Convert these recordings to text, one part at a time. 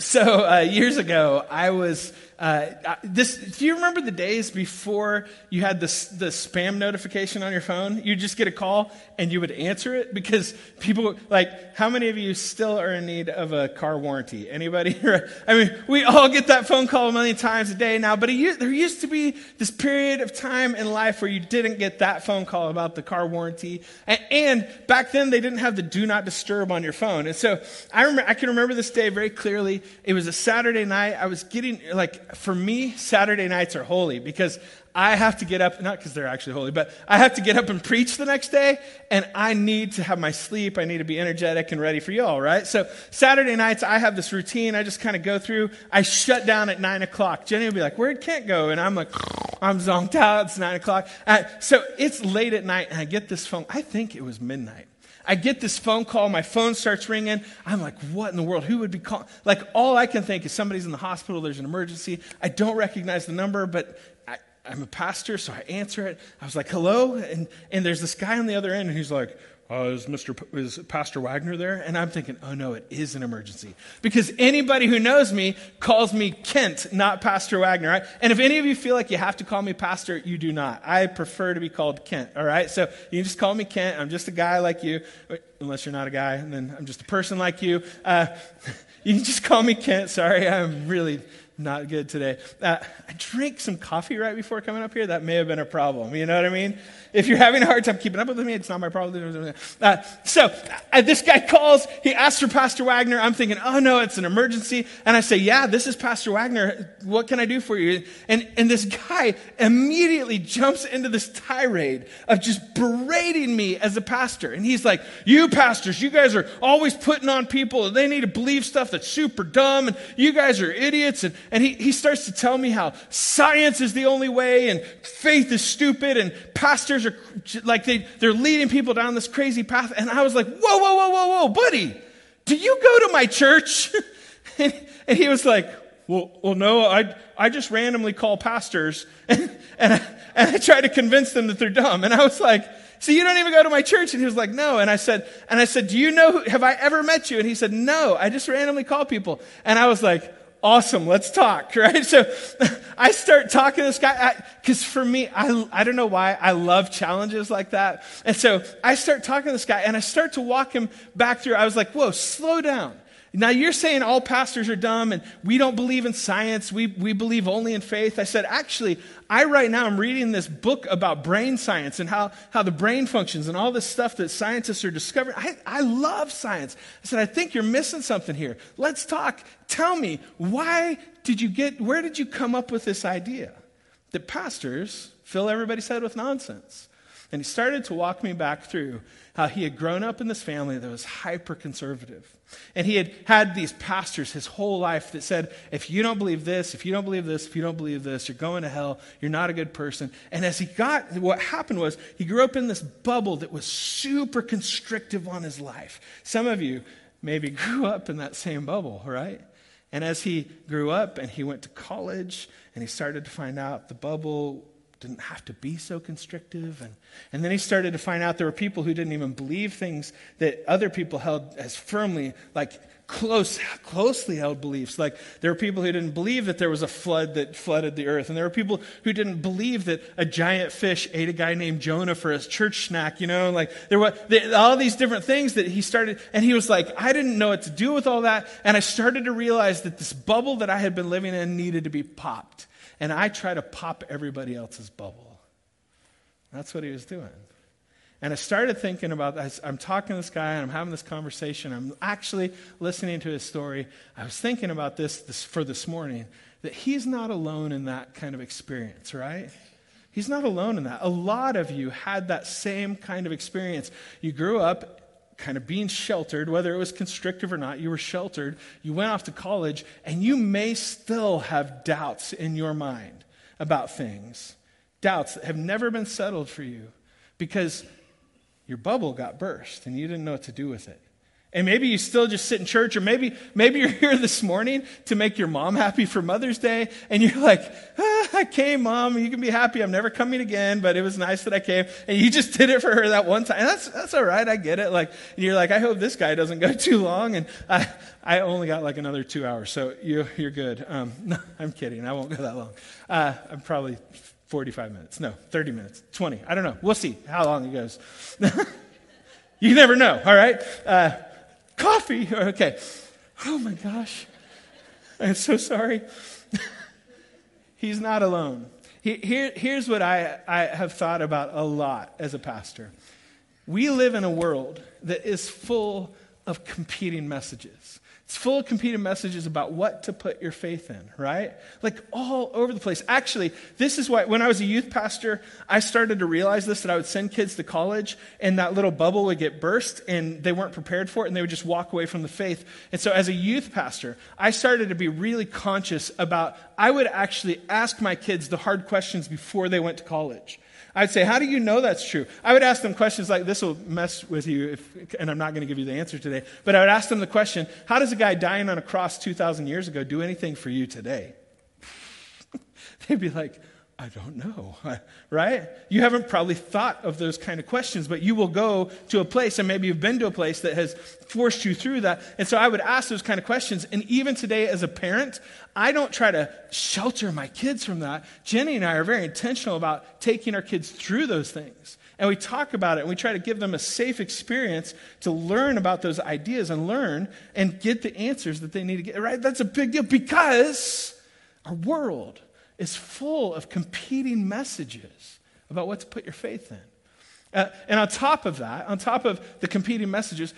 Years ago, I was do you remember the days before you had the spam notification on your phone? You'd just get a call and you would answer it because people, like, how many of you still are in need of a car warranty? Anybody? I mean, we all get that phone call a million times a day now, but there used to be this period of time in life where you didn't get that phone call about the car warranty. And back then, they didn't have the do not disturb on your phone. And so I can remember this day very clearly. It was a Saturday night. I was getting, for me, Saturday nights are holy because I have to get up, not because they're actually holy, but I have to get up and preach the next day, and I need to have my sleep. I need to be energetic and ready for y'all, right? So Saturday nights, I have this routine. I just kind of go through. I shut down at 9 o'clock. Jenny will be like, where'd Kent go? And I'm like, I'm zonked out. It's 9 o'clock. So it's late at night, and I get this phone. I think it was midnight. I get this phone call. My phone starts ringing. I'm like, what in the world? Who would be calling? Like, all I can think is somebody's in the hospital. There's an emergency. I don't recognize the number, but I'm a pastor, so I answer it. I was like, hello? And there's this guy on the other end, and he's like, is Pastor Wagner there? And I'm thinking, oh no, it is an emergency. Because anybody who knows me calls me Kent, not Pastor Wagner, right? And if any of you feel like you have to call me pastor, you do not. I prefer to be called Kent, all right? So you can just call me Kent. I'm just a guy like you, unless you're not a guy, and then I'm just a person like you. You can just call me Kent. Sorry, I'm really not good today. I drank some coffee right before coming up here. That may have been a problem. You know what I mean? If you're having a hard time keeping up with me, it's not my problem. This guy calls. He asks for Pastor Wagner. I'm thinking, oh no, it's an emergency. And I say, yeah, this is Pastor Wagner. What can I do for you? And this guy immediately jumps into this tirade of just berating me as a pastor. And he's like, you pastors, you guys are always putting on people. They need to believe stuff that's super dumb. And you guys are idiots. And he starts to tell me how science is the only way and faith is stupid and pastors are like they're leading people down this crazy path. And I was like, whoa, buddy, do you go to my church? and he was like, well, no, I just randomly call pastors and I try to convince them that they're dumb. And I was like, so you don't even go to my church? And he was like, no. And I said, do you know, have I ever met you? And he said, no, I just randomly call people. And I was like, awesome, let's talk, right? So I start talking to this guy, because for me, I don't know why, I love challenges like that. And so I start talking to this guy, and I start to walk him back through. I was like, whoa, slow down. Now you're saying all pastors are dumb and we don't believe in science. We believe only in faith. I said, actually, I right now am reading this book about brain science and how the brain functions and all this stuff that scientists are discovering. I love science. I said, I think you're missing something here. Let's talk. Tell me, where did you come up with this idea that pastors fill everybody's head with nonsense? And he started to walk me back through how he had grown up in this family that was hyper-conservative. And he had these pastors his whole life that said, if you don't believe this, if you don't believe this, if you don't believe this, you're going to hell, you're not a good person. And what happened was, he grew up in this bubble that was super constrictive on his life. Some of you maybe grew up in that same bubble, right? And as he grew up and he went to college and he started to find out the bubble didn't have to be so constrictive. And then he started to find out there were people who didn't even believe things that other people held as firmly, like closely held beliefs. Like there were people who didn't believe that there was a flood that flooded the earth. And there were people who didn't believe that a giant fish ate a guy named Jonah for his church snack, like there were all these different things that he started. And he was like, I didn't know what to do with all that. And I started to realize that this bubble that I had been living in needed to be popped. And I try to pop everybody else's bubble. That's what he was doing. And I started thinking about this. I'm talking to this guy, and I'm having this conversation. I'm actually listening to his story. I was thinking about this for this morning, that he's not alone in that kind of experience, right? He's not alone in that. A lot of you had that same kind of experience. You grew up kind of being sheltered, whether it was constrictive or not, you were sheltered. You went off to college, and you may still have doubts in your mind about things. Doubts that have never been settled for you because your bubble got burst and you didn't know what to do with it. And maybe you still just sit in church, or maybe you're here this morning to make your mom happy for Mother's Day, and you're like, I came, Mom, you can be happy, I'm never coming again, but it was nice that I came. And you just did it for her that one time. And that's all right, I get it. Like, and you're like, I hope this guy doesn't go too long, and I only got like another 2 hours, so you're good. No, I'm kidding, I won't go that long. I'm probably 45 minutes, no, 30 minutes, 20, I don't know. We'll see how long it goes. You never know, all right? Coffee. Okay. Oh my gosh. I'm so sorry. He's not alone. Here's what I have thought about a lot as a pastor. We live in a world that is full of competing messages. It's full of competing messages about what to put your faith in, right? Like all over the place. Actually, this is why when I was a youth pastor, I started to realize this, that I would send kids to college and that little bubble would get burst and they weren't prepared for it and they would just walk away from the faith. And so as a youth pastor, I started to be really conscious about, I would actually ask my kids the hard questions before they went to college. I'd say, how do you know that's true? I would ask them questions like, this will mess with you, and I'm not going to give you the answer today, but I would ask them the question, how does a guy dying on a cross 2,000 years ago do anything for you today? They'd be like, I don't know, right? You haven't probably thought of those kind of questions, but you will go to a place, and maybe you've been to a place that has forced you through that. And so I would ask those kind of questions. And even today as a parent, I don't try to shelter my kids from that. Jenny and I are very intentional about taking our kids through those things. And we talk about it, and we try to give them a safe experience to learn about those ideas and learn and get the answers that they need to get, right? That's a big deal because our world is full of competing messages about what to put your faith in. And on top of that, on top of the competing messages,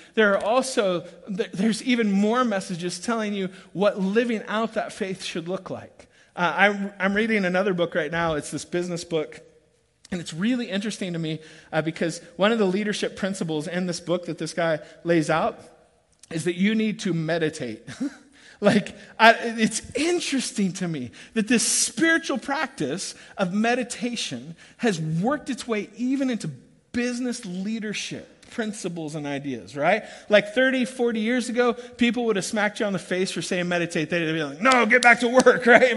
there's even more messages telling you what living out that faith should look like. I'm reading another book right now. It's this business book. And it's really interesting to me because one of the leadership principles in this book that this guy lays out is that you need to meditate. It's interesting to me that this spiritual practice of meditation has worked its way even into business leadership principles and ideas, right? Like 30, 40 years ago, people would have smacked you on the face for saying meditate. They'd be like, no, get back to work, right?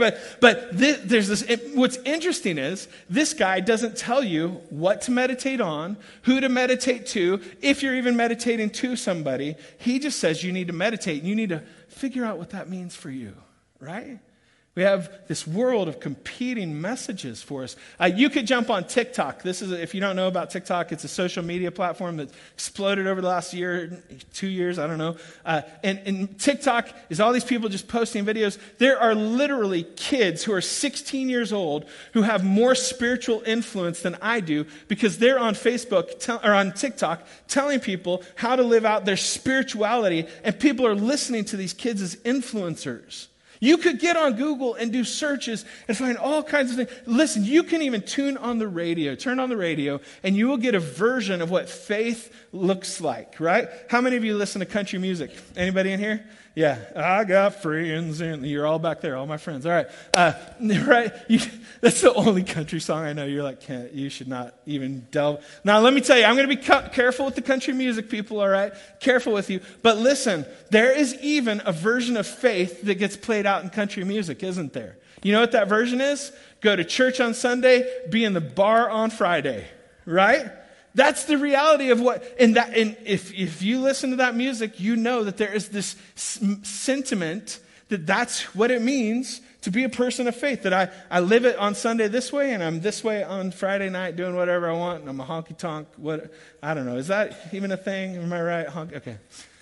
What's interesting is this guy doesn't tell you what to meditate on, who to meditate to, if you're even meditating to somebody. He just says you need to meditate, and you need to figure out what that means for you, right? We have this world of competing messages for us. You could jump on TikTok. If you don't know about TikTok, it's a social media platform that exploded over the last year, 2 years, I don't know. And TikTok is all these people just posting videos. There are literally kids who are 16 years old who have more spiritual influence than I do because they're on Facebook or on TikTok telling people how to live out their spirituality, and people are listening to these kids as influencers. You could get on Google and do searches and find all kinds of things. Listen, you can even turn on the radio, and you will get a version of what faith looks like, right? How many of you listen to country music? Anybody in here? Yeah, I got friends, and you're all back there, all my friends. All right, right? That's the only country song I know. You're like, you should not even delve. Now, let me tell you, I'm going to be careful with the country music, people, all right? Careful with you. But listen, there is even a version of faith that gets played out in country music, isn't there? You know what that version is? Go to church on Sunday, be in the bar on Friday, right? That's the reality of and if you listen to that music, you know that there is this sentiment that that's what it means to be a person of faith, that I live it on Sunday this way, and I'm this way on Friday night doing whatever I want, and I'm a honky-tonk, I don't know. Is that even a thing? Am I right? Okay.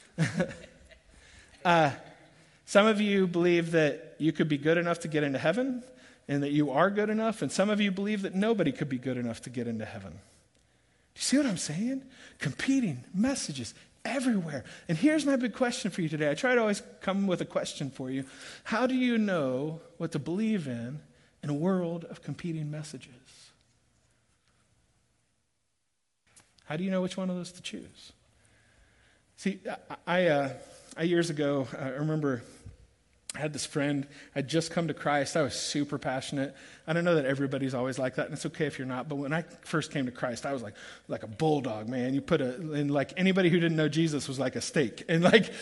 Some of you believe that you could be good enough to get into heaven, and that you are good enough, and some of you believe that nobody could be good enough to get into heaven. Do you see what I'm saying? Competing messages everywhere. And here's my big question for you today. I try to always come with a question for you. How do you know what to believe in a world of competing messages? How do you know which one of those to choose? See, I years ago, I remember I had this friend, I'd just come to Christ. I was super passionate. I don't know that everybody's always like that, and it's okay if you're not, but when I first came to Christ, I was like a bulldog, man. You and like anybody who didn't know Jesus was like a steak. And like,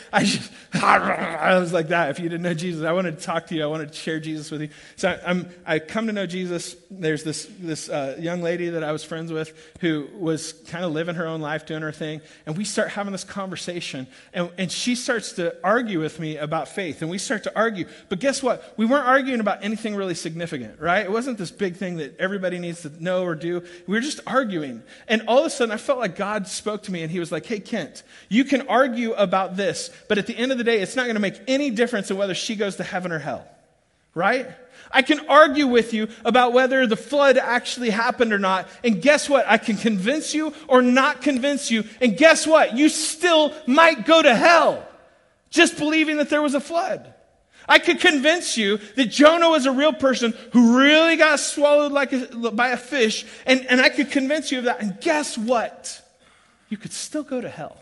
I was like that. If you didn't know Jesus, I wanted to talk to you. I wanted to share Jesus with you. So I come to know Jesus. There's this young lady that I was friends with who was kind of living her own life, doing her thing, and we start having this conversation, and she starts to argue with me about faith, and we start to argue. But guess what? We weren't arguing about anything really significant, right? It wasn't this big thing that everybody needs to know or do. We were just arguing. And all of a sudden, I felt like God spoke to me, and he was like, hey, Kent, you can argue about this, but at the end of the day, it's not going to make any difference in whether she goes to heaven or hell, right? I can argue with you about whether the flood actually happened or not, and guess what? I can convince you or not convince you, and guess what? You still might go to hell just believing that there was a flood. I could convince you that Jonah was a real person who really got swallowed by a fish, and I could convince you of that. And guess what? You could still go to hell.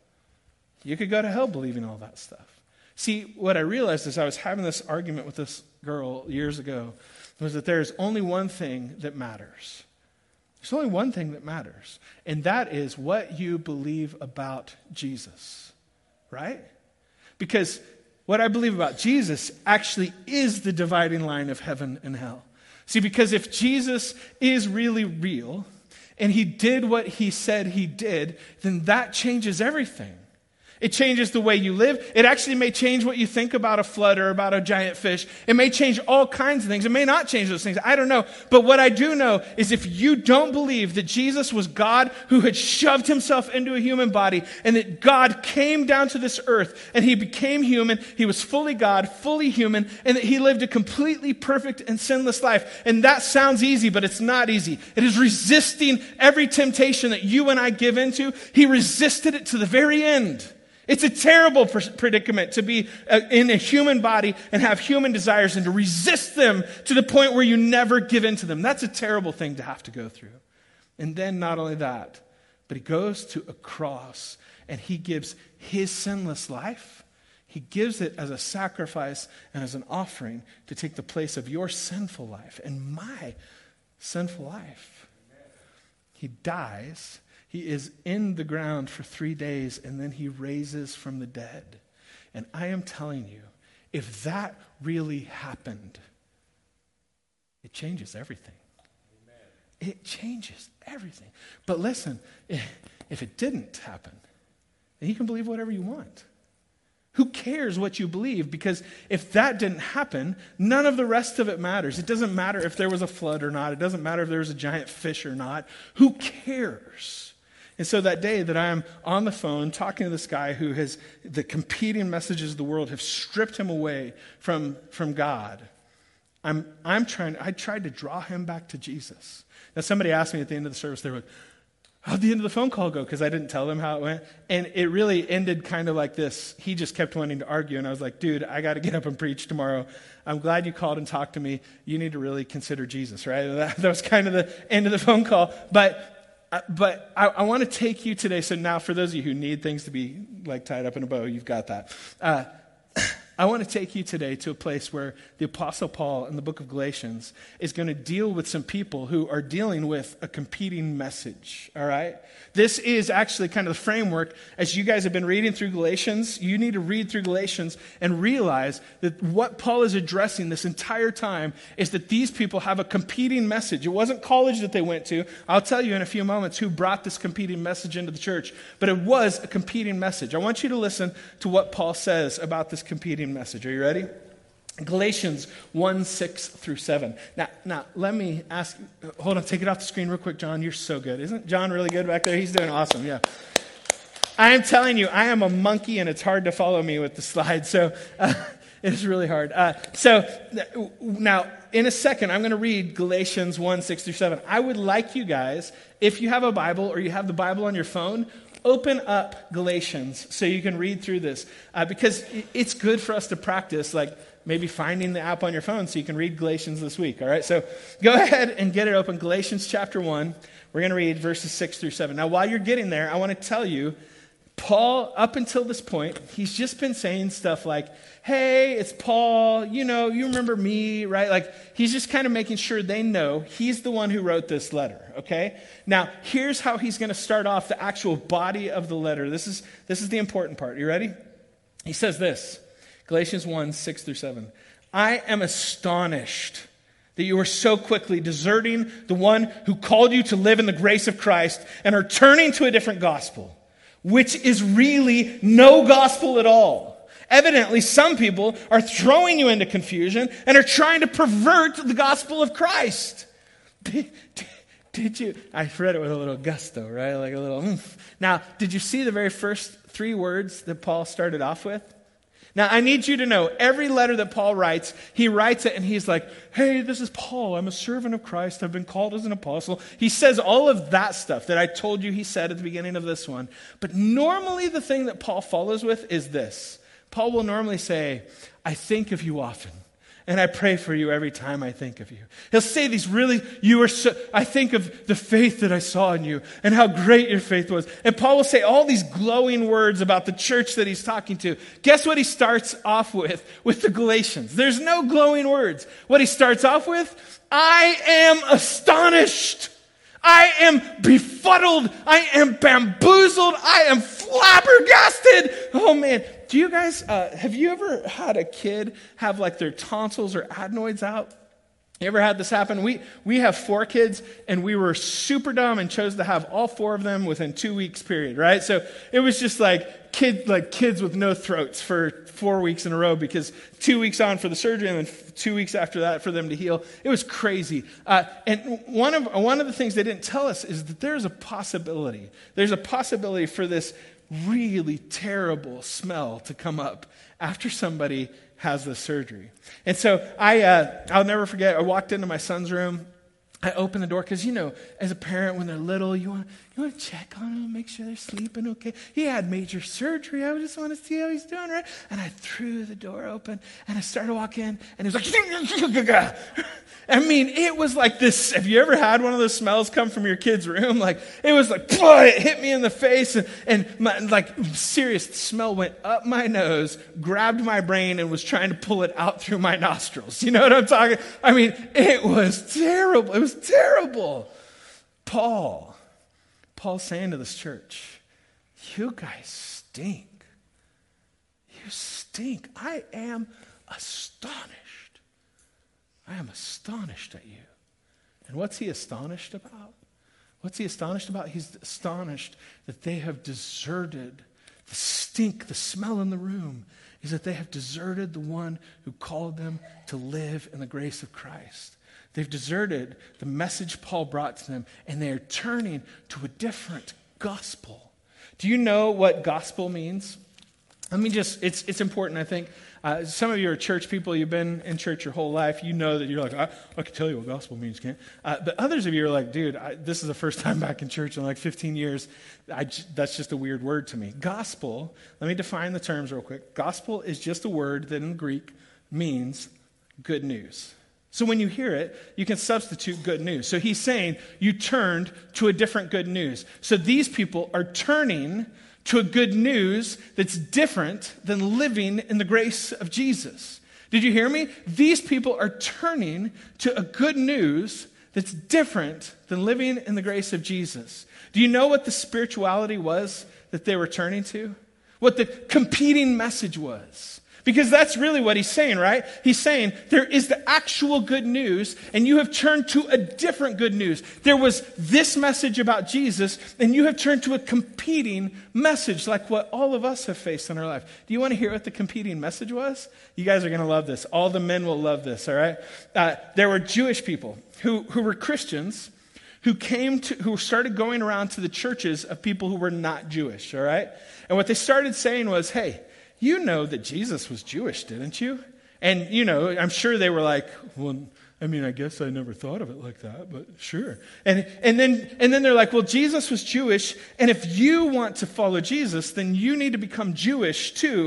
You could go to hell believing all that stuff. See, what I realized as I was having this argument with this girl years ago was that there's only one thing that matters. There's only one thing that matters, and that is what you believe about Jesus, right? Because what I believe about Jesus actually is the dividing line of heaven and hell. See, because if Jesus is really real and he did what he said he did, then that changes everything. It changes the way you live. It actually may change what you think about a flood or about a giant fish. It may change all kinds of things. It may not change those things. I don't know. But what I do know is if you don't believe that Jesus was God who had shoved himself into a human body and that God came down to this earth and he became human, he was fully God, fully human, and that he lived a completely perfect and sinless life. And that sounds easy, but it's not easy. It is resisting every temptation that you and I give into. He resisted it to the very end. It's a terrible predicament to be in a human body and have human desires and to resist them to the point where you never give in to them. That's a terrible thing to have to go through. And then not only that, but he goes to a cross and he gives his sinless life. He gives it as a sacrifice and as an offering to take the place of your sinful life and my sinful life. He dies. He is in the ground for 3 days, and then he raises from the dead. And I am telling you, if that really happened, it changes everything. Amen. It changes everything. But listen, if it didn't happen, then you can believe whatever you want. Who cares what you believe? Because if that didn't happen, none of the rest of it matters. It doesn't matter if there was a flood or not. It doesn't matter if there was a giant fish or not. Who cares? And so that day that I am on the phone talking to this guy who has the competing messages of the world have stripped him away from God, I tried to draw him back to Jesus. Now somebody asked me at the end of the service, they were like, how'd the end of the phone call go? Because I didn't tell them how it went. And it really ended kind of like this. He just kept wanting to argue. And I was like, dude, I got to get up and preach tomorrow. I'm glad you called and talked to me. You need to really consider Jesus, right? That was kind of the end of the phone call. But I want to take you today. So now for those of you who need things to be like tied up in a bow, you've got that. I want to take you today to a place where the Apostle Paul in the book of Galatians is going to deal with some people who are dealing with a competing message, all right? This is actually kind of the framework. As you guys have been reading through Galatians, you need to read through Galatians and realize that what Paul is addressing this entire time is that these people have a competing message. It wasn't college that they went to. I'll tell you in a few moments who brought this competing message into the church, but it was a competing message. I want you to listen to what Paul says about this competing message. Are you ready? Galatians 1:6-7. Now, let me ask, hold on, take it off the screen real quick, John. You're so good. Isn't John really good back there? He's doing awesome, yeah. I am telling you, I am a monkey, and it's hard to follow me with the slides, so it's really hard. Now, in a second, I'm going to read Galatians 1:6-7. I would like you guys, if you have a Bible or you have the Bible on your phone, open up Galatians so you can read through this because it's good for us to practice, like maybe finding the app on your phone so you can read Galatians this week, all right? So go ahead and get it open. Galatians chapter 1. We're going to read verses 6-7. Now, while you're getting there, I want to tell you, Paul, up until this point, he's just been saying stuff like, hey, it's Paul, you remember me, right? Like, he's just kind of making sure they know he's the one who wrote this letter, okay? Now, here's how he's going to start off the actual body of the letter. This is the important part. You ready? He says this, Galatians 1, 6 through 7. I am astonished that you are so quickly deserting the one who called you to live in the grace of Christ and are turning to a different gospel, which is really no gospel at all. Evidently, some people are throwing you into confusion and are trying to pervert the gospel of Christ. Did you? I read it with a little gusto, right? Like a little oomph. Now, did you see the very first 3 words that Paul started off with? Now, I need you to know, every letter that Paul writes, he writes it and he's like, hey, this is Paul. I'm a servant of Christ. I've been called as an apostle. He says all of that stuff that I told you he said at the beginning of this one. But normally the thing that Paul follows with is this. Paul will normally say, I think of you often, and I pray for you every time I think of you. He'll say these I think of the faith that I saw in you and how great your faith was. And Paul will say all these glowing words about the church that he's talking to. Guess what he starts off with the Galatians? There's no glowing words. What he starts off with, I am astonished. I am befuddled. I am bamboozled. I am flabbergasted. Oh man. Do you guys, have you ever had a kid have like their tonsils or adenoids out? You ever had this happen? We have 4 kids, and we were super dumb and chose to have all 4 of them within 2 weeks period, right? So it was just like kids with no throats for 4 weeks in a row, because 2 weeks on for the surgery and then 2 weeks after that for them to heal. It was crazy. And one of the things they didn't tell us is that there's a possibility. There's a possibility for this really terrible smell to come up after somebody has the surgery. And so I'll never forget, I walked into my son's room. I opened the door because, as a parent, when they're little, you want to check on them, make sure they're sleeping okay. He had major surgery. I just want to see how he's doing, right? And I threw the door open, and I started walking in, and he was like, I mean, it was like this. Have you ever had one of those smells come from your kid's room? Like, it was like, it hit me in the face, and serious, the smell went up my nose, grabbed my brain, and was trying to pull it out through my nostrils. You know what I'm talking? I mean, it was terrible. It was terrible. Paul's saying to this church, you guys stink. You stink. I am astonished. I am astonished at you. And what's he astonished about? What's he astonished about? He's astonished that they have deserted the stink, the smell in the room, is that they have deserted the one who called them to live in the grace of Christ. They've deserted the message Paul brought to them, and they are turning to a different gospel. Do you know what gospel means? It's important, I think. Some of you are church people. You've been in church your whole life. You know that you're like, I can tell you what gospel means, can't? But others of you are like, dude, this is the first time back in church in like 15 years. That's just a weird word to me. Gospel, let me define the terms real quick. Gospel is just a word that in Greek means good news. So when you hear it, you can substitute good news. So he's saying you turned to a different good news. So these people are turning to a good news that's different than living in the grace of Jesus. Did you hear me? These people are turning to a good news that's different than living in the grace of Jesus. Do you know what the spirituality was that they were turning to? What the competing message was? Because that's really what he's saying, right? He's saying there is the actual good news, and you have turned to a different good news. There was this message about Jesus, and you have turned to a competing message like what all of us have faced in our life. Do you want to hear what the competing message was? You guys are going to love this. All the men will love this, all right? There were Jewish people who were Christians who started going around to the churches of people who were not Jewish, all right? And what they started saying was, hey, you know that Jesus was Jewish, didn't you? And, I'm sure they were like, well, I guess I never thought of it like that, but sure. And then they're like, well, Jesus was Jewish, and if you want to follow Jesus, then you need to become Jewish too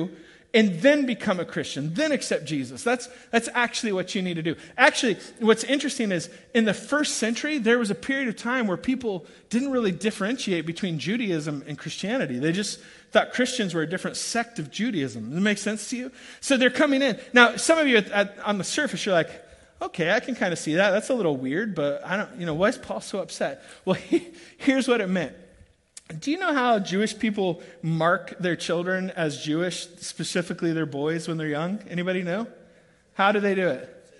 and then become a Christian, then accept Jesus. That's actually what you need to do. Actually, what's interesting is in the first century, there was a period of time where people didn't really differentiate between Judaism and Christianity. They just thought Christians were a different sect of Judaism. Does that make sense to you? So they're coming in. Now, some of you on the surface, you're like, okay, I can kind of see that. That's a little weird, but I don't, why is Paul so upset? Well, here's what it meant. Do you know how Jewish people mark their children as Jewish, specifically their boys when they're young? Anybody know? How do they do it?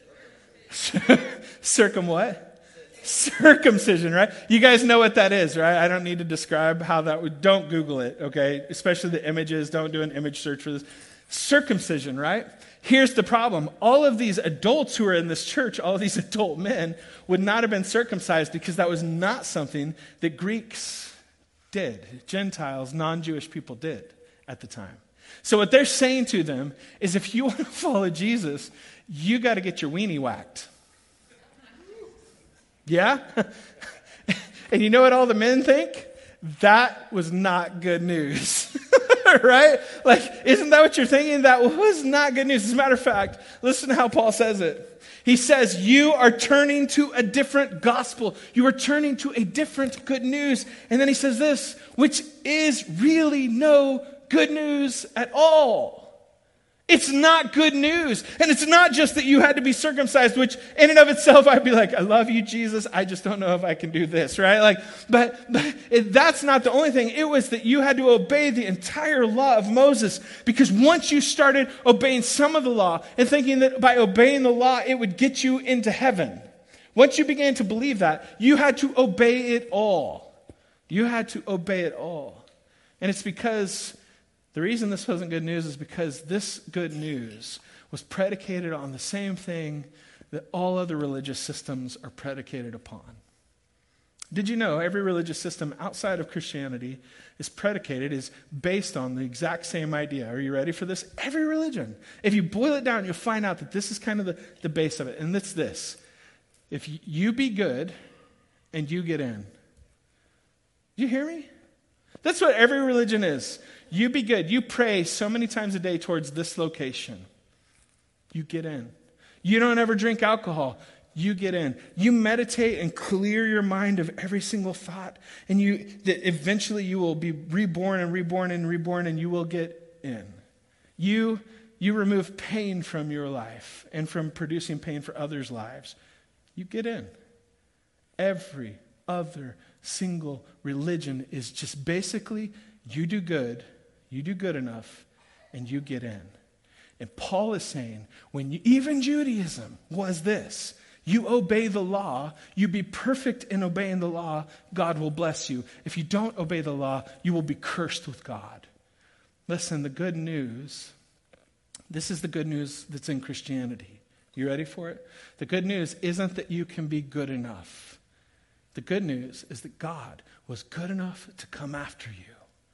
Circumcision, right? You guys know what that is, right? I don't need to describe how that would. Don't Google it, okay? Especially the images. Don't do an image search for this. Circumcision, right? Here's the problem. All of these adults who are in this church, all of these adult men, would not have been circumcised because that was not something that Greeks did. Gentiles, non-Jewish people did at the time. So what they're saying to them is if you want to follow Jesus, you got to get your weenie whacked. Yeah? And you know what all the men think? That was not good news. Right? Like, isn't that what you're thinking? That was not good news. As a matter of fact, listen to how Paul says it. He says, you are turning to a different gospel. You are turning to a different good news. And then he says this, which is really no good news at all. It's not good news. And it's not just that you had to be circumcised, which in and of itself, I'd be like, I love you, Jesus. I just don't know if I can do this, right? But that's not the only thing. It was that you had to obey the entire law of Moses. Because once you started obeying some of the law and thinking that by obeying the law, it would get you into heaven. Once you began to believe that, you had to obey it all. You had to obey it all. And it's because the reason this wasn't good news is because this good news was predicated on the same thing that all other religious systems are predicated upon. Did you know every religious system outside of Christianity is based on the exact same idea? Are you ready for this? Every religion. If you boil it down, you'll find out that this is kind of the base of it. And it's this. If you be good and you get in. Do you hear me? That's what every religion is. You be good. You pray so many times a day towards this location. You get in. You don't ever drink alcohol. You get in. You meditate and clear your mind of every single thought. And eventually you will be reborn and reborn and reborn and you will get in. You remove pain from your life and from producing pain for others' lives. You get in. Every other single religion is just basically you do good. You do good enough, and you get in. And Paul is saying, even Judaism was this. You obey the law, you be perfect in obeying the law, God will bless you. If you don't obey the law, you will be cursed with God. Listen, the good news, this is the good news that's in Christianity. You ready for it? The good news isn't that you can be good enough. The good news is that God was good enough to come after you.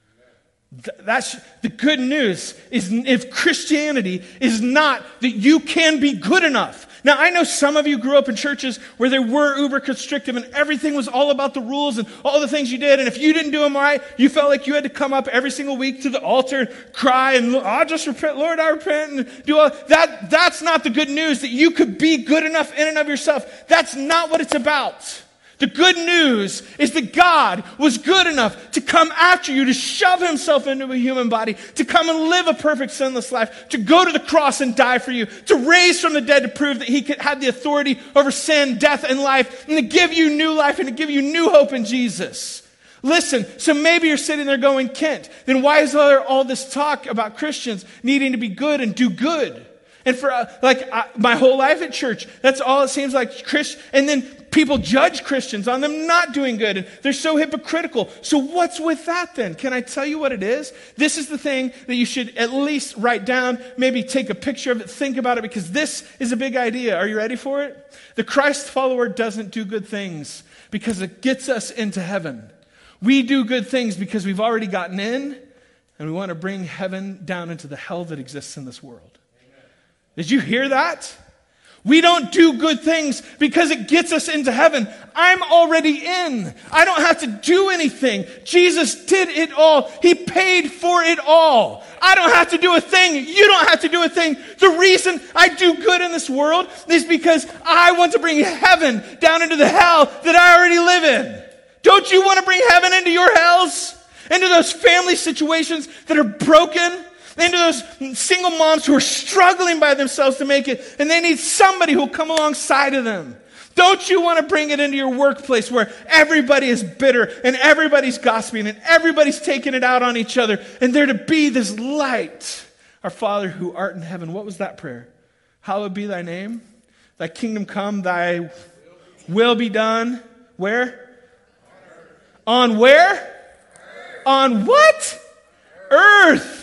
That's the good news. Is if Christianity is not that you can be good enough. Now, I know some of you grew up in churches where they were uber constrictive and everything was all about the rules and all the things you did. And if you didn't do them right, you felt like you had to come up every single week to the altar and cry and I'll just repent, Lord, I repent, and do all that. That's not the good news that you could be good enough in and of yourself. That's not what it's about. The good news is that God was good enough to come after you, to shove himself into a human body, to come and live a perfect sinless life, to go to the cross and die for you, to raise from the dead to prove that he had the authority over sin, death, and life, and to give you new life and to give you new hope in Jesus. Listen, so maybe you're sitting there going, Kent, then why is there all this talk about Christians needing to be good and do good? And for my whole life at church, that's all it seems like. And then people judge Christians on them not doing good. And they're so hypocritical. So what's with that then? Can I tell you what it is? This is the thing that you should at least write down, maybe take a picture of it, think about it, because this is a big idea. Are you ready for it? The Christ follower doesn't do good things because it gets us into heaven. We do good things because we've already gotten in and we want to bring heaven down into the hell that exists in this world. Did you hear that? We don't do good things because it gets us into heaven. I'm already in. I don't have to do anything. Jesus did it all. He paid for it all. I don't have to do a thing. You don't have to do a thing. The reason I do good in this world is because I want to bring heaven down into the hell that I already live in. Don't you want to bring heaven into your hells? Into those family situations that are broken? Into those single moms who are struggling by themselves to make it, and they need somebody who will come alongside of them. Don't you want to bring it into your workplace where everybody is bitter and everybody's gossiping and everybody's taking it out on each other, and there to be this light? Our Father who art in heaven. What was that prayer? Hallowed be thy name. Thy kingdom come, thy will be done. Where? On where? On what? Earth.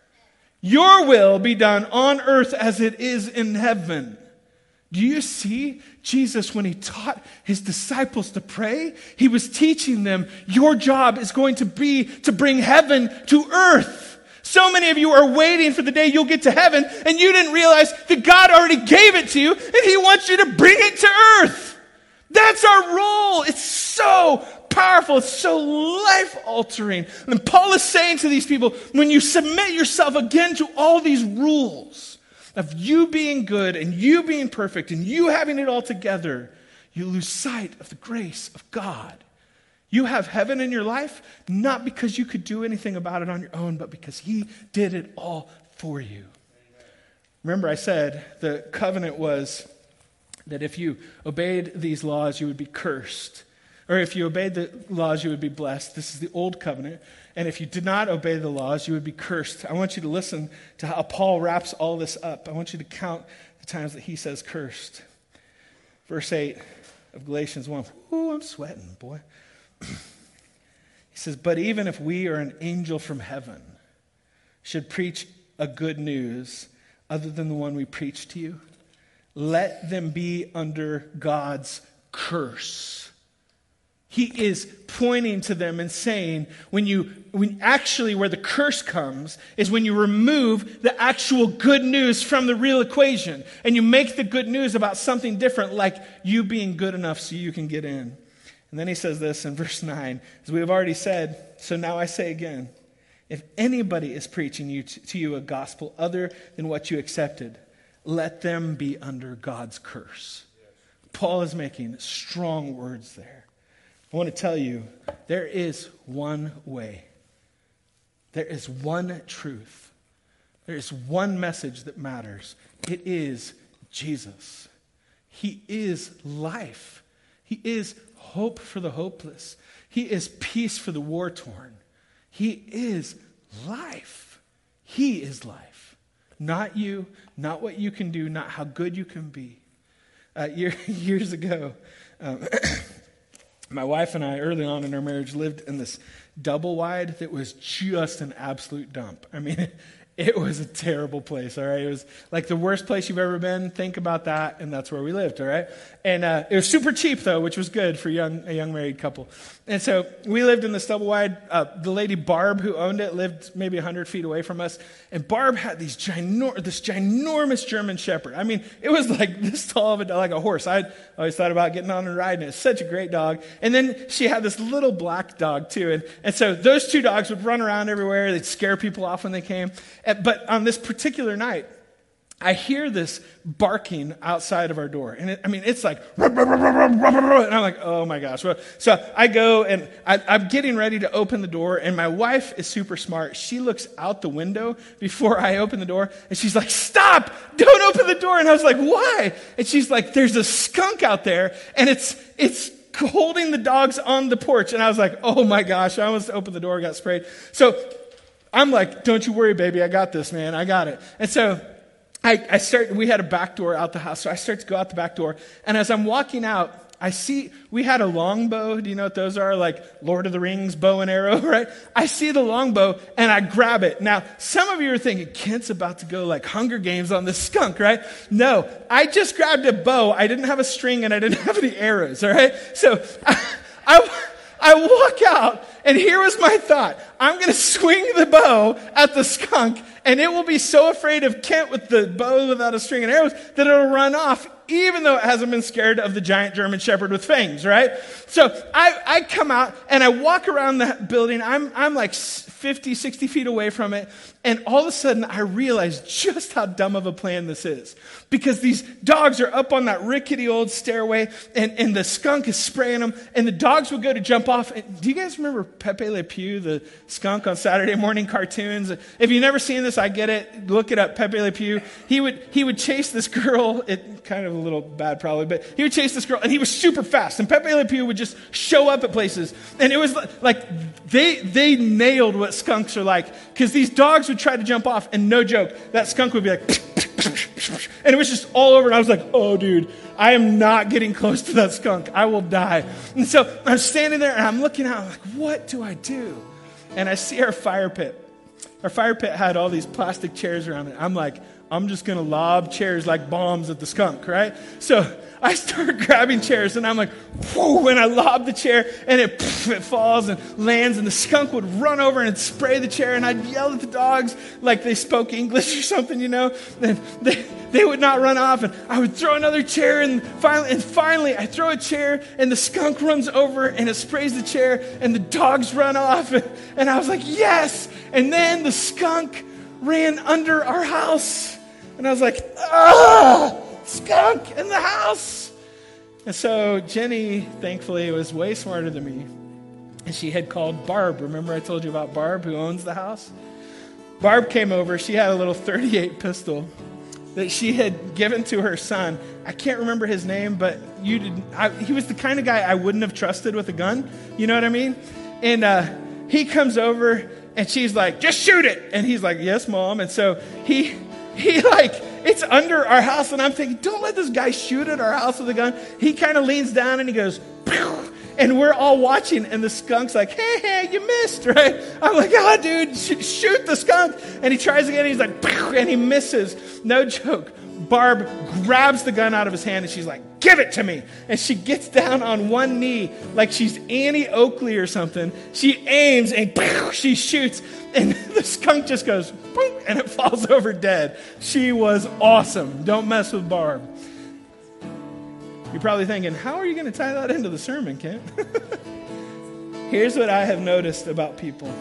Your will be done on earth as it is in heaven. Do you see Jesus when he taught his disciples to pray? He was teaching them, your job is going to be to bring heaven to earth. So many of you are waiting for the day you'll get to heaven, and you didn't realize that God already gave it to you, and he wants you to bring it to earth. That's our role. It's so powerful. It's so life-altering. And Paul is saying to these people, when you submit yourself again to all these rules of you being good and you being perfect and you having it all together, you lose sight of the grace of God. You have heaven in your life, not because you could do anything about it on your own, but because he did it all for you. Remember, I said the covenant was that if you obeyed these laws, you would be cursed. Or if you obeyed the laws, you would be blessed. This is the old covenant. And if you did not obey the laws, you would be cursed. I want you to listen to how Paul wraps all this up. I want you to count the times that he says cursed. Verse 8 of Galatians 1. Ooh, I'm sweating, boy. He says, but even if we or an angel from heaven should preach a good news other than the one we preach to you, let them be under God's curse. He is pointing to them and saying, where the curse comes is when you remove the actual good news from the real equation and you make the good news about something different, like you being good enough so you can get in. And then he says this in verse 9, as we have already said, so now I say again, if anybody is preaching to you a gospel other than what you accepted, let them be under God's curse. Paul is making strong words there. I want to tell you, there is one way. There is one truth. There is one message that matters. It is Jesus. He is life. He is hope for the hopeless. He is peace for the war-torn. He is life. He is life. Not you, not what you can do, not how good you can be. Years ago, my wife and I, early on in our marriage, lived in this double wide that was just an absolute dump. I mean, it was a terrible place, all right? It was like the worst place you've ever been. Think about that, and that's where we lived, all right? And it was super cheap, though, which was good for a young married couple. And so we lived in this double wide. The lady Barb, who owned it, lived maybe 100 feet away from us. And Barb had this ginormous German Shepherd. I mean, it was like this tall of like a horse. I always thought about getting on and riding it. It's such a great dog. And then she had this little black dog, too. And so those two dogs would run around everywhere. They'd scare people off when they came. But on this particular night, I hear this barking outside of our door. And it's like, and I'm like, oh my gosh. So I go and I'm getting ready to open the door, and my wife is super smart. She looks out the window before I open the door, and she's like, stop, don't open the door. And I was like, why? And she's like, there's a skunk out there, and it's holding the dogs on the porch. And I was like, oh my gosh, I almost opened the door, got sprayed. So I'm like, don't you worry, baby, I got this, man, I got it. And so we had a back door out the house, so I start to go out the back door, and as I'm walking out, I see, we had a longbow. Do you know what those are? Like Lord of the Rings, bow and arrow, right? I see the longbow, and I grab it. Now, some of you are thinking, Kent's about to go like Hunger Games on this skunk, right? No, I just grabbed a bow. I didn't have a string, and I didn't have any arrows, all right? So I walk out, and here was my thought. I'm going to swing the bow at the skunk, and it will be so afraid of Kent with the bow without a string and arrows that it'll run off even though it hasn't been scared of the giant German Shepherd with fangs, right? So I come out and I walk around that building. I'm like 50, 60 feet away from it. And all of a sudden I realize just how dumb of a plan this is. Because these dogs are up on that rickety old stairway and the skunk is spraying them. And the dogs would go to jump off. And do you guys remember Pepe Le Pew, the skunk on Saturday morning cartoons? If you've never seen this, I get it. Look it up, Pepe Le Pew. He would chase this girl. It kind of a little bad probably, but he would chase this girl and he was super fast. And Pepe Le Pew would just show up at places. And it was like they nailed what skunks are like. Because these dogs would try to jump off and no joke, that skunk would be like, and it was just all over. And I was like, oh, dude, I am not getting close to that skunk. I will die. And so I'm standing there and I'm looking out. I'm like, what do I do? And I see our fire pit. Our fire pit had all these plastic chairs around it. I'm like, I'm just going to lob chairs like bombs at the skunk, right? So I start grabbing chairs and I'm like, whoo, and I lob the chair and it falls and lands and the skunk would run over and spray the chair and I'd yell at the dogs like they spoke English or something, you know, and they would not run off and I would throw another chair and finally I throw a chair and the skunk runs over and it sprays the chair and the dogs run off and I was like, yes! And then the skunk ran under our house. And I was like, skunk in the house. And so Jenny, thankfully, was way smarter than me. And she had called Barb. Remember I told you about Barb, who owns the house? Barb came over. She had a little .38 pistol that she had given to her son. I can't remember his name, but he was the kind of guy I wouldn't have trusted with a gun. You know what I mean? And he comes over, and she's like, just shoot it. And he's like, yes, Mom. And so he like, it's under our house. And I'm thinking, don't let this guy shoot at our house with a gun. He kind of leans down and he goes, pew! And we're all watching. And the skunk's like, hey, you missed, right? I'm like, dude, shoot the skunk. And he tries again. And he's like, pew! And he misses. No joke. Barb grabs the gun out of his hand and she's like, give it to me. And she gets down on one knee like she's Annie Oakley or something. She aims and she shoots and the skunk just goes boop, and it falls over dead. She was awesome. Don't mess with Barb. You're probably thinking, how are you going to tie that into the sermon, Kent? Here's what I have noticed about people.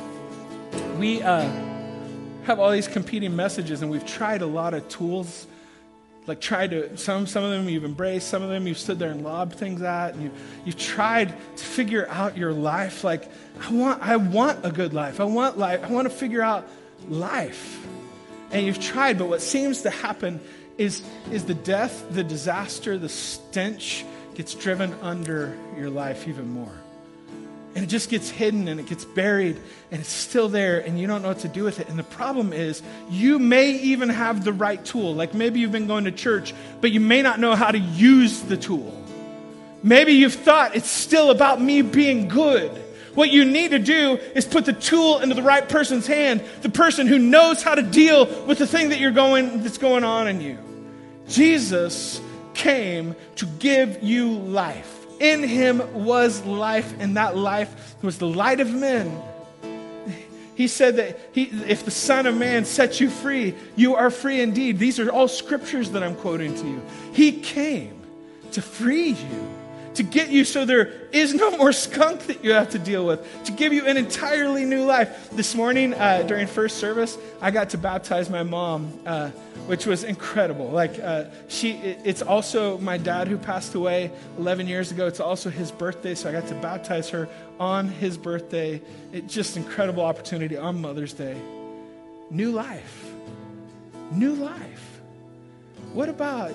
We have all these competing messages and we've tried a lot of tools. Like some of them you've embraced, some of them you've stood there and lobbed things at, and you've tried to figure out your life. Like, I want a good life. I want life. I want to figure out life. And you've tried, but what seems to happen is the death, the disaster, the stench gets driven under your life even more. And it just gets hidden and it gets buried and it's still there and you don't know what to do with it. And the problem is you may even have the right tool. Like maybe you've been going to church, but you may not know how to use the tool. Maybe you've thought it's still about me being good. What you need to do is put the tool into the right person's hand, the person who knows how to deal with the thing that's going on in you. Jesus came to give you life. In him was life, and that life was the light of men. He said that if the Son of Man sets you free, you are free indeed. These are all scriptures that I'm quoting to you. He came to free you, to get you so there is no more skunk that you have to deal with, to give you an entirely new life. This morning, during first service, I got to baptize my mom, which was incredible. It's also my dad who passed away 11 years ago. It's also his birthday, so I got to baptize her on his birthday. It's just an incredible opportunity on Mother's Day. New life. New life. What about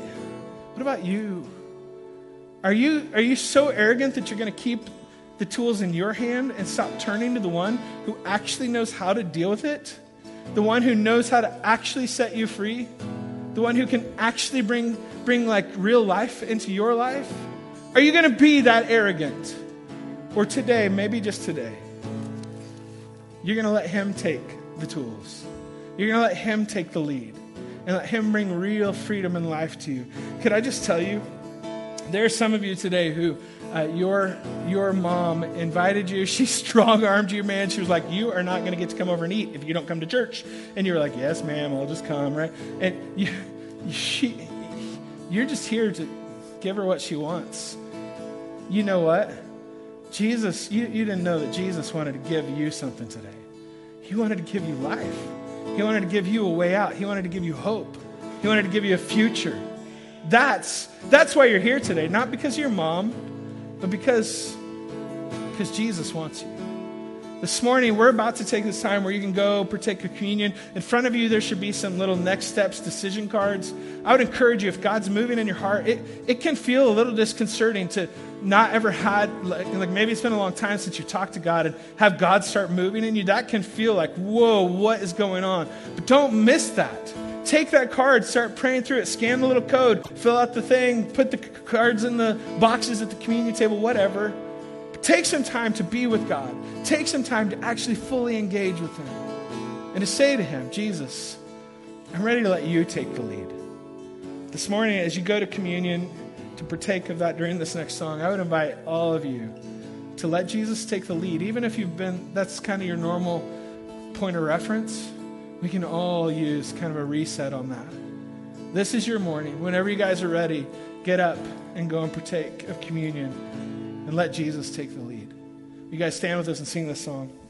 you? Are you so arrogant that you're going to keep the tools in your hand and stop turning to the one who actually knows how to deal with it? The one who knows how to actually set you free? The one who can actually bring like real life into your life? Are you going to be that arrogant? Or today, maybe just today, you're going to let him take the tools. You're going to let him take the lead and let him bring real freedom and life to you. Could I just tell you, there are some of you today who your mom invited you. She strong-armed you, man. She was like, you are not going to get to come over and eat if you don't come to church. And you were like, yes, ma'am, I'll just come, right? And you're just here give her what she wants. You know what? Jesus, you didn't know that Jesus wanted to give you something today. He wanted to give you life. He wanted to give you a way out. He wanted to give you hope. He wanted to give you a future. That's why you're here today. Not because of your mom, but because Jesus wants you. This morning, we're about to take this time where you can go partake of communion. In front of you, there should be some little next steps decision cards. I would encourage you, if God's moving in your heart, it can feel a little disconcerting to not ever had, like maybe it's been a long time since you talked to God and have God start moving in you. That can feel like, whoa, what is going on? But don't miss that. Take that card, start praying through it, scan the little code, fill out the thing, put the cards in the boxes at the communion table, whatever. Take some time to be with God. Take some time to actually fully engage with Him. And to say to Him, Jesus, I'm ready to let you take the lead. This morning, as you go to communion, to partake of that during this next song, I would invite all of you to let Jesus take the lead. Even if that's kind of your normal point of reference, we can all use kind of a reset on that. This is your morning. Whenever you guys are ready, get up and go and partake of communion and let Jesus take the lead. You guys stand with us and sing this song.